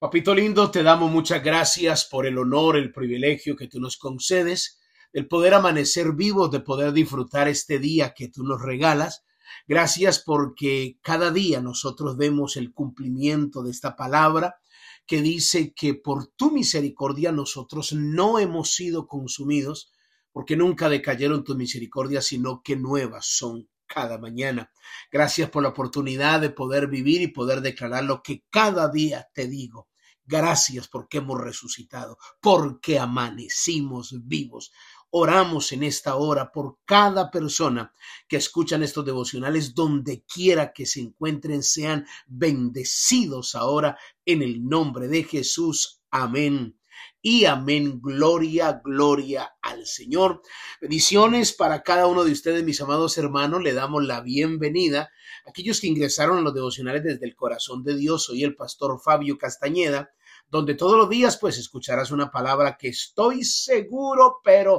Papito lindo, te damos muchas gracias por el honor, el privilegio que tú nos concedes, el poder amanecer vivos, de poder disfrutar este día que tú nos regalas. Gracias porque cada día nosotros vemos el cumplimiento de esta palabra que dice que por tu misericordia nosotros no hemos sido consumidos, porque nunca decayeron tus misericordias, sino que nuevas son cada mañana. Gracias por la oportunidad de poder vivir y poder declarar lo que cada día te digo. Gracias porque hemos resucitado, porque amanecimos vivos. Oramos en esta hora por cada persona que escuchan estos devocionales, donde quiera que se encuentren, sean bendecidos ahora en el nombre de Jesús. Amén. Y amén. Gloria, gloria al Señor. Bendiciones para cada uno de ustedes, mis amados hermanos. Le damos la bienvenida a aquellos que ingresaron a los devocionales desde el corazón de Dios. Soy el pastor Fabio Castañeda, donde todos los días pues escucharás una palabra que estoy seguro, pero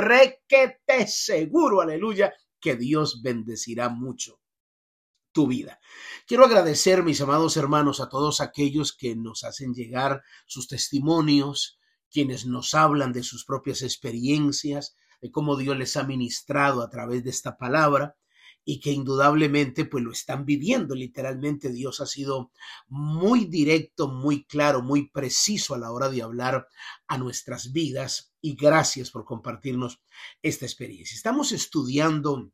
requete seguro, aleluya, que Dios bendecirá mucho tu vida. Quiero agradecer, mis amados hermanos, a todos aquellos que nos hacen llegar sus testimonios, quienes nos hablan de sus propias experiencias, de cómo Dios les ha ministrado a través de esta palabra, y que indudablemente pues lo están viviendo. Literalmente Dios ha sido muy directo, muy claro, muy preciso a la hora de hablar a nuestras vidas, y gracias por compartirnos esta experiencia. Estamos estudiando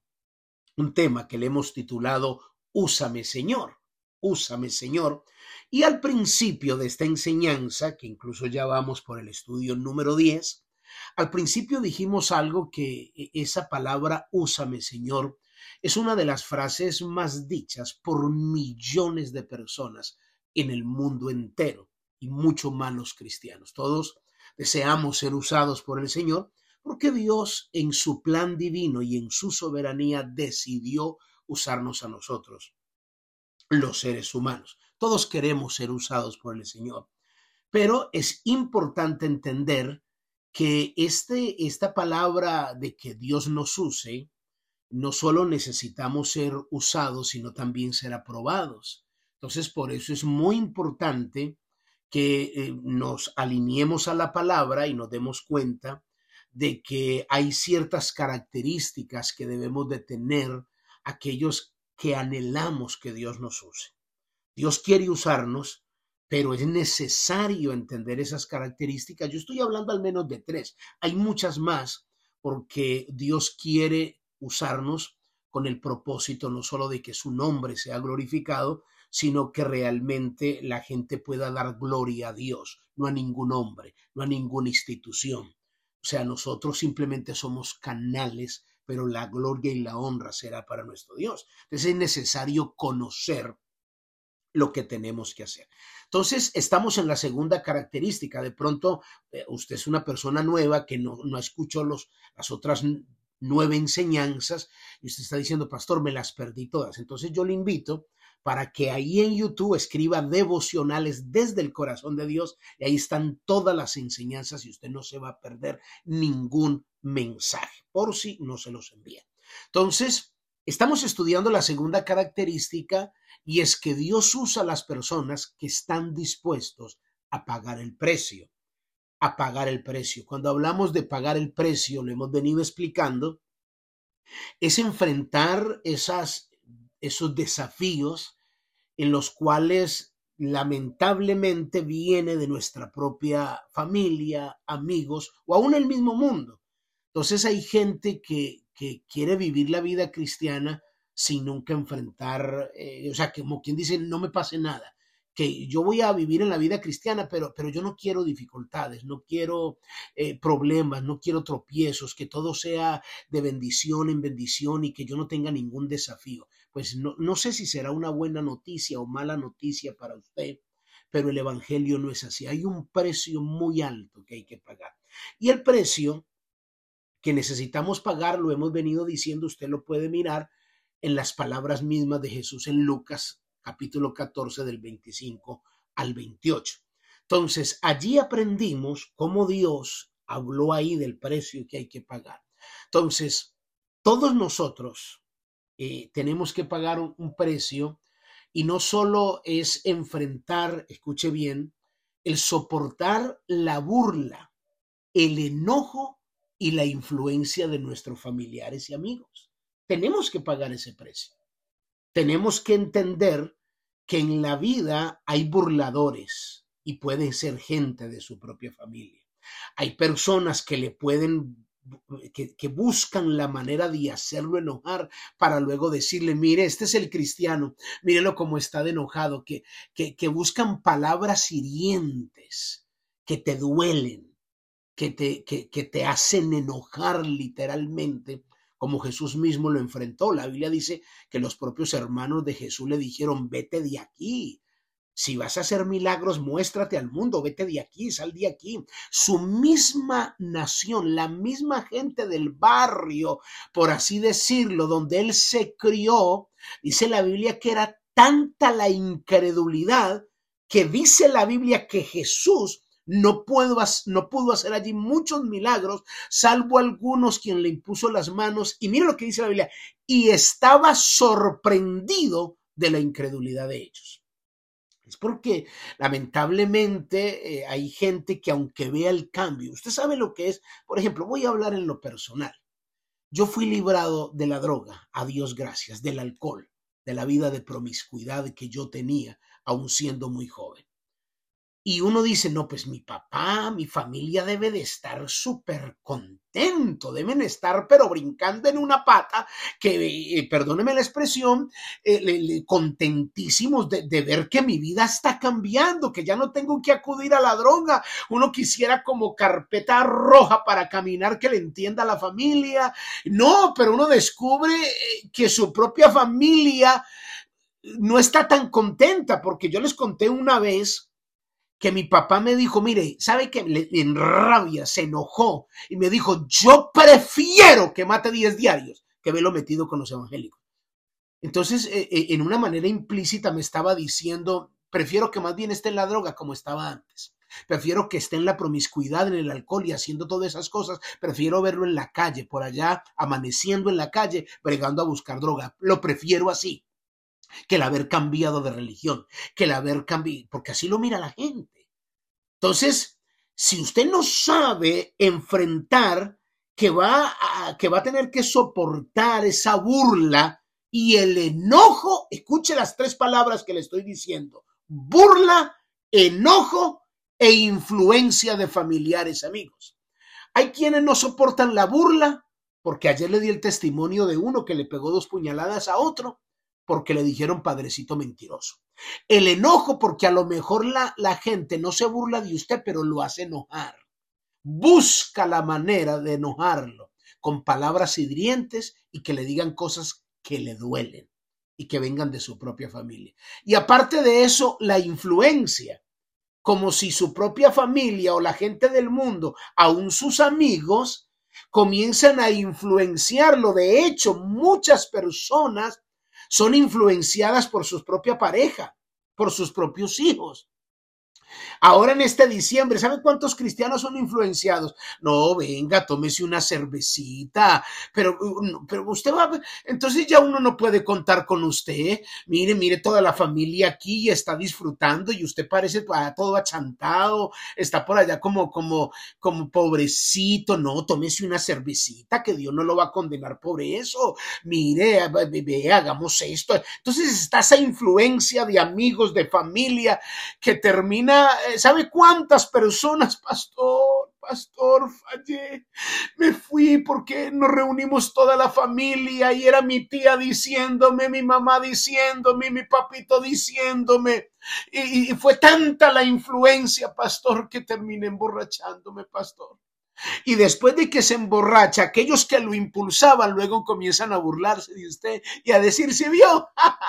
un tema que le hemos titulado Úsame, Señor. Úsame, Señor. Y al principio de esta enseñanza, que incluso ya vamos por el estudio número 10, al principio dijimos algo que esa palabra Úsame, Señor, es una de las frases más dichas por millones de personas en el mundo entero, y mucho más los cristianos. Todos deseamos ser usados por el Señor, porque Dios en su plan divino y en su soberanía decidió usarnos a nosotros, los seres humanos. Todos queremos ser usados por el Señor, pero es importante entender que esta palabra de que Dios nos use, no solo necesitamos ser usados, sino también ser aprobados. Entonces, por eso es muy importante que nos alineemos a la palabra y nos demos cuenta de que hay ciertas características que debemos de tener aquellos que anhelamos que Dios nos use. Dios quiere usarnos, pero es necesario entender esas características. Yo estoy hablando al menos de tres. Hay muchas más, porque Dios quiere usarnos con el propósito no solo de que su nombre sea glorificado, sino que realmente la gente pueda dar gloria a Dios, no a ningún hombre, no a ninguna institución. O sea, nosotros simplemente somos canales, pero la gloria y la honra será para nuestro Dios. Entonces es necesario conocer lo que tenemos que hacer. Entonces, estamos en la segunda característica. De pronto, usted es una persona nueva que no escuchó las otras 9 enseñanzas, y usted está diciendo, pastor, me las perdí todas. Entonces, yo le invito para que ahí en YouTube escriba devocionales desde el corazón de Dios, y ahí están todas las enseñanzas, y usted no se va a perder ningún mensaje, por si no se los envía. Entonces, estamos estudiando la segunda característica, y es que Dios usa a las personas que están dispuestos a pagar el precio. A pagar el precio. Cuando hablamos de pagar el precio, lo hemos venido explicando, es enfrentar esos desafíos en los cuales lamentablemente viene de nuestra propia familia, amigos o aún el mismo mundo. Entonces hay gente que quiere vivir la vida cristiana sin nunca enfrentar, o sea, como quien dice, no me pase nada, que yo voy a vivir en la vida cristiana, pero yo no quiero dificultades, no quiero problemas, no quiero tropiezos, que todo sea de bendición en bendición y que yo no tenga ningún desafío. Pues no sé si será una buena noticia o mala noticia para usted, pero el evangelio no es así. Hay un precio muy alto que hay que pagar. Y el precio que necesitamos pagar, lo hemos venido diciendo, usted lo puede mirar en las palabras mismas de Jesús en Lucas capítulo 14 del 25 al 28. Entonces, allí aprendimos cómo Dios habló ahí del precio que hay que pagar. Entonces, todos nosotros tenemos que pagar un precio, y no solo es enfrentar, escuche bien, el soportar la burla, el enojo y la influencia de nuestros familiares y amigos. Tenemos que pagar ese precio. Tenemos que entender que en la vida hay burladores y puede ser gente de su propia familia. Hay personas que le pueden, que buscan la manera de hacerlo enojar para luego decirle, mire, este es el cristiano, mírelo cómo está de enojado, que buscan palabras hirientes, que te duelen, que te hacen enojar literalmente, como Jesús mismo lo enfrentó. La Biblia dice que los propios hermanos de Jesús le dijeron, vete de aquí. Si vas a hacer milagros, muéstrate al mundo, vete de aquí, sal de aquí. Su misma nación, la misma gente del barrio, por así decirlo, donde él se crió, dice la Biblia que era tanta la incredulidad que dice la Biblia que Jesús no pudo hacer allí muchos milagros, salvo algunos quien le impuso las manos. Y mira lo que dice la Biblia, y estaba sorprendido de la incredulidad de ellos. Es porque lamentablemente hay gente que aunque vea el cambio, usted sabe lo que es, por ejemplo, voy a hablar en lo personal. Yo fui librado de la droga, a Dios gracias, del alcohol, de la vida de promiscuidad que yo tenía, aún siendo muy joven. Y uno dice, no, pues mi papá, mi familia debe de estar súper contento, deben estar pero brincando en una pata, que perdóneme la expresión, contentísimos de ver que mi vida está cambiando, que ya no tengo que acudir a la droga. Uno quisiera como carpeta roja para caminar, que le entienda a la familia. No, pero uno descubre que su propia familia no está tan contenta, porque yo les conté una vez que mi papá me dijo, mire, ¿sabe qué? En rabia se enojó y me dijo, yo prefiero que mate 10 diarios que verlo metido con los evangélicos. Entonces, en una manera implícita me estaba diciendo, prefiero que más bien esté en la droga como estaba antes. Prefiero que esté en la promiscuidad, en el alcohol y haciendo todas esas cosas. Prefiero verlo en la calle, por allá, amaneciendo en la calle, bregando a buscar droga. Lo prefiero así que el haber cambiado de religión, que el haber cambiado, porque así lo mira la gente. Entonces, si usted no sabe enfrentar que va a tener que soportar esa burla y el enojo, escuche las 3 palabras que le estoy diciendo: burla, enojo e influencia de familiares, amigos. Hay quienes no soportan la burla, porque ayer le di el testimonio de uno que le pegó 2 puñaladas a otro, porque le dijeron padrecito mentiroso. El enojo, porque a lo mejor la gente no se burla de usted, pero lo hace enojar. Busca la manera de enojarlo con palabras hirientes y que le digan cosas que le duelen y que vengan de su propia familia. Y aparte de eso, la influencia, como si su propia familia o la gente del mundo, aún sus amigos, comienzan a influenciarlo. De hecho, muchas personas son influenciadas por su propia pareja, por sus propios hijos. Ahora en este diciembre, ¿sabe cuántos cristianos son influenciados? No, venga, tómese una cervecita, pero usted va, entonces ya uno no puede contar con usted. Mire toda la familia aquí está disfrutando y usted parece todo achantado, está por allá como pobrecito. No, tómese una cervecita, que Dios no lo va a condenar por eso. Mire, bebé, hagamos esto. Entonces está esa influencia de amigos, de familia, que termina. ¿Sabe cuántas personas, pastor, fallé? Me fui porque nos reunimos toda la familia y era mi tía diciéndome, mi mamá diciéndome, mi papito diciéndome. Y fue tanta la influencia, pastor, que terminé emborrachándome, pastor. Y después de que se emborracha, aquellos que lo impulsaban luego comienzan a burlarse de usted y a decir, ¿se vio?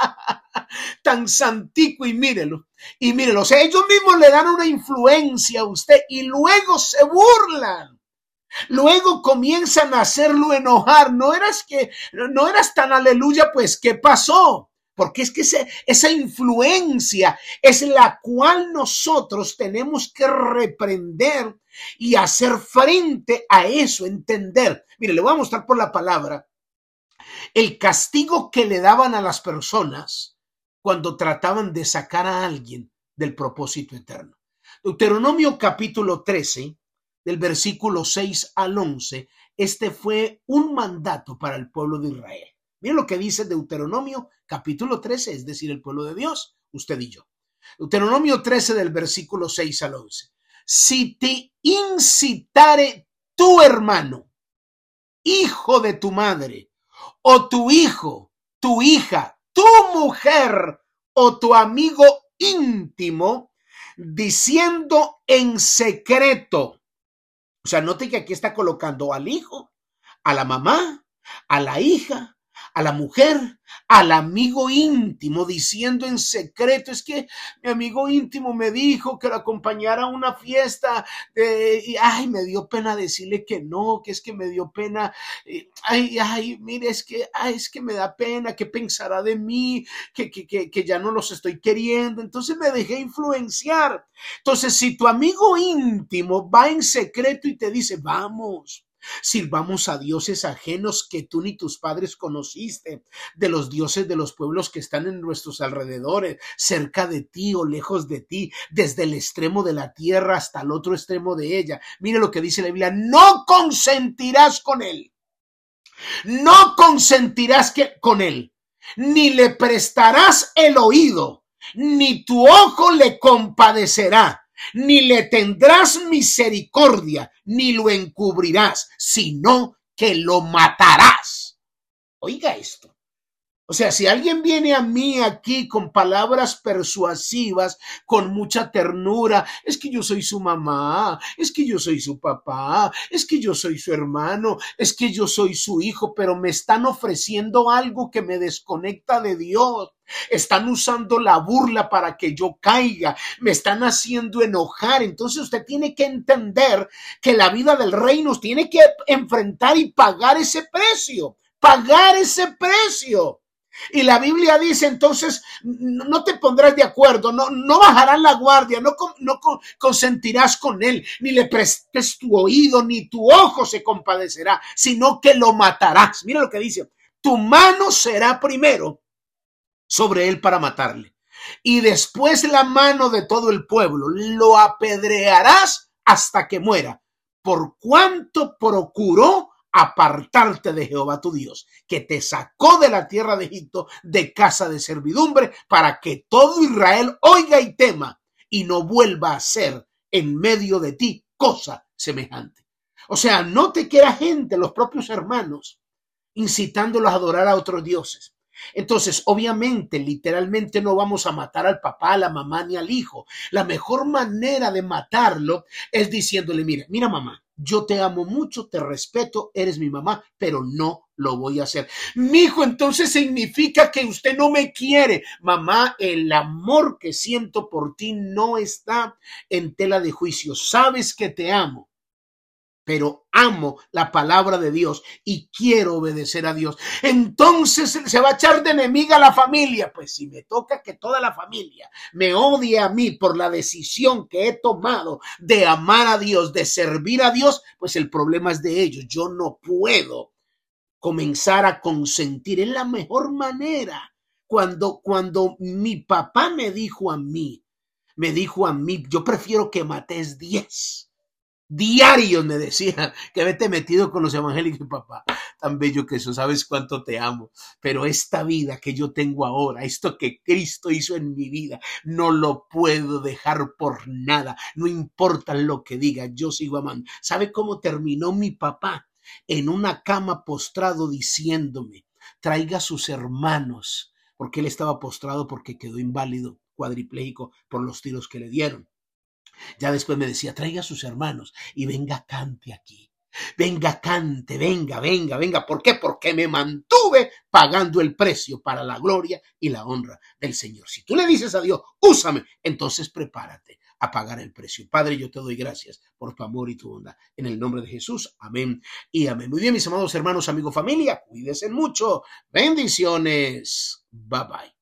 Tan santico, y mírelo, o sea, ellos mismos le dan una influencia a usted y luego se burlan. Luego comienzan a hacerlo enojar. No eras tan aleluya, pues, ¿qué pasó? Porque es que esa influencia es la cual nosotros tenemos que reprender y hacer frente a eso, entender. Mire, le voy a mostrar por la palabra el castigo que le daban a las personas cuando trataban de sacar a alguien del propósito eterno. Deuteronomio capítulo 13, del versículo 6 al 11, este fue un mandato para el pueblo de Israel. Miren lo que dice Deuteronomio capítulo 13, es decir, el pueblo de Dios, usted y yo. Deuteronomio 13 del versículo 6 al 11. Si te incitare tu hermano, hijo de tu madre, o tu hijo, tu hija, tu mujer, o tu amigo íntimo, diciendo en secreto. O sea, note que aquí está colocando al hijo, a la mamá, a la hija, a la mujer, al amigo íntimo, diciendo en secreto, es que mi amigo íntimo me dijo que lo acompañara a una fiesta y ay, me dio pena decirle que no, que es que me dio pena, mire, es que me da pena, ¿qué pensará de mí? Que ya no los estoy queriendo, entonces me dejé influenciar. Entonces, si tu amigo íntimo va en secreto y te dice, vamos, sirvamos a dioses ajenos que tú ni tus padres conociste, de los dioses de los pueblos que están en nuestros alrededores, cerca de ti o lejos de ti, desde el extremo de la tierra hasta el otro extremo de ella. Mire lo que dice la Biblia, no consentirás con él, no consentirás con él, ni le prestarás el oído, ni tu ojo le compadecerá, ni le tendrás misericordia, ni lo encubrirás, sino que lo matarás. Oiga esto. O sea, si alguien viene a mí aquí con palabras persuasivas, con mucha ternura, es que yo soy su mamá, es que yo soy su papá, es que yo soy su hermano, es que yo soy su hijo, pero me están ofreciendo algo que me desconecta de Dios. Están usando la burla para que yo caiga, me están haciendo enojar. Entonces usted tiene que entender que la vida del reino tiene que enfrentar y pagar ese precio, Y la Biblia dice, entonces, no te pondrás de acuerdo, no bajarás la guardia, no consentirás con él, ni le prestes tu oído, ni tu ojo se compadecerá, sino que lo matarás. Mira lo que dice, tu mano será primero sobre él para matarle, y después la mano de todo el pueblo, lo apedrearás hasta que muera, por cuanto procuró apartarte de Jehová tu Dios, que te sacó de la tierra de Egipto, de casa de servidumbre, para que todo Israel oiga y tema, y no vuelva a hacer en medio de ti cosa semejante. O sea, note que era gente, los propios hermanos, incitándolos a adorar a otros dioses. Entonces, obviamente, literalmente no vamos a matar al papá, a la mamá ni al hijo. La mejor manera de matarlo es diciéndole, mira mamá, yo te amo mucho, te respeto, eres mi mamá, pero no lo voy a hacer. Mijo, entonces significa que usted no me quiere. Mamá, el amor que siento por ti no está en tela de juicio. Sabes que te amo, pero amo la palabra de Dios y quiero obedecer a Dios. Entonces se va a echar de enemiga a la familia. Pues si me toca que toda la familia me odie a mí por la decisión que he tomado de amar a Dios, de servir a Dios, pues el problema es de ellos. Yo no puedo comenzar a consentir. Es la mejor manera. Cuando mi papá me dijo a mí, yo prefiero que mates 10 diarios, me decía, que vete metido con los evangélicos, papá, tan bello que eso, sabes cuánto te amo, pero esta vida que yo tengo ahora, esto que Cristo hizo en mi vida, no lo puedo dejar por nada, no importa lo que diga, yo sigo amando. ¿Sabe cómo terminó mi papá? En una cama postrado diciéndome, traiga a sus hermanos, porque él estaba postrado porque quedó inválido, cuadripléjico por los tiros que le dieron. Ya después me decía, traiga a sus hermanos y venga, cante aquí. Venga, cante, venga. ¿Por qué? Porque me mantuve pagando el precio para la gloria y la honra del Señor. Si tú le dices a Dios, úsame, entonces prepárate a pagar el precio. Padre, yo te doy gracias por tu amor y tu bondad. En el nombre de Jesús, amén y amén. Muy bien, mis amados hermanos, amigos, familia, cuídense mucho. Bendiciones. Bye bye.